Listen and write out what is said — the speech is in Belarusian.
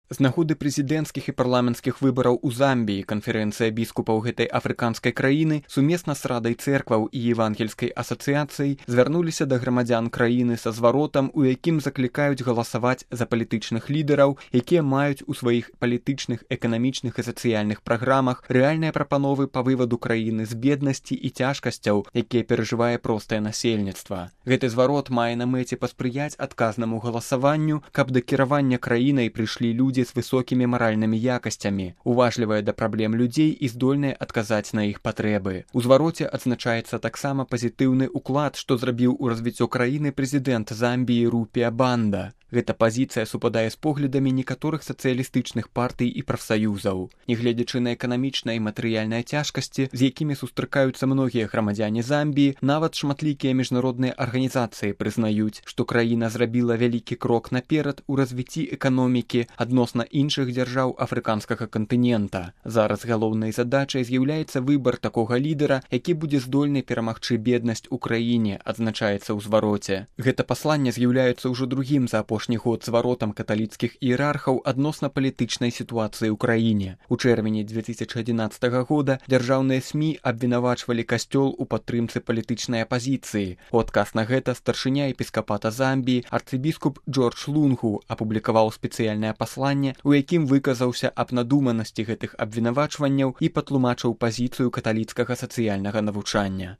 З нагоды прэзідэнцкіх і парламенцкіх выбараў у Замбіі канферэнцыя біскупаў гэтай афрыканскай краіны сумесна з Радай цэркваў і Евангельскай асацыяцыяй звярнуліся да грамадзян краіны са зваротам, у якім заклікаюць галасаваць за палітычных лідараў, якія маюць у сваіх палітычных, эканамічных і сацыяльных праграмах рэальныя прапановы па вываду краіны з беднасці і цяжкасцяў, якія перажывае простае насельніцтва. Гэты зварот мае на мэце паспрыяць адказнаму галасаванню, каб да кіравання краінай прыйшлі людзі з высокімі маральнымі якасцямі, уважлівыя да праблем людзей і здольныя адказаць на іх патрэбы. У звароце адзначаецца таксама пазітыўны ўклад, што зрабіў у развіццё краіны прэзідэнт Замбіі Рупі Банда. Гэта пазіцыя супадае з поглядамі некаторых сацыялістычных партый і прафсаюзаў. Нягледзячы на эканамічныя і матэрыяльныя цяжкасці, з якімі сустракаюцца многія грамадзяне Замбіі, нават шматлікія міжнародныя арганізацыі прызнаюць, што краіна зрабіла вялікі крок наперад у развіцці эканомікі адносна іншых дзяржаў афрыканскага кантынента. Зараз галоўнай задачай з'яўляецца выбар такога лідара, які будзе здольны перамагчы беднасць у краіне, адзначаецца ў звароце. Гэта пасланне з'яўляецца ўжо другім за апошні год зваротам каталіцкіх іерархаў адносна палітычнай сітуацыі ў краіне. У чэрвені 2011 года дзяржаўныя СМІ абвінавачвалі касцёл у падтрымцы палітычнай апазіцыі. У адказ на гэта старшыня епіскапата Замбіі арцыбіскуп Джордж Лунгу апублікаваў спецыяльнае пасланне, у якім выказаўся аб надуманасці гэтых абвінавачванняў і патлумачыў пазіцыю каталіцкага сацыяльнага навучання.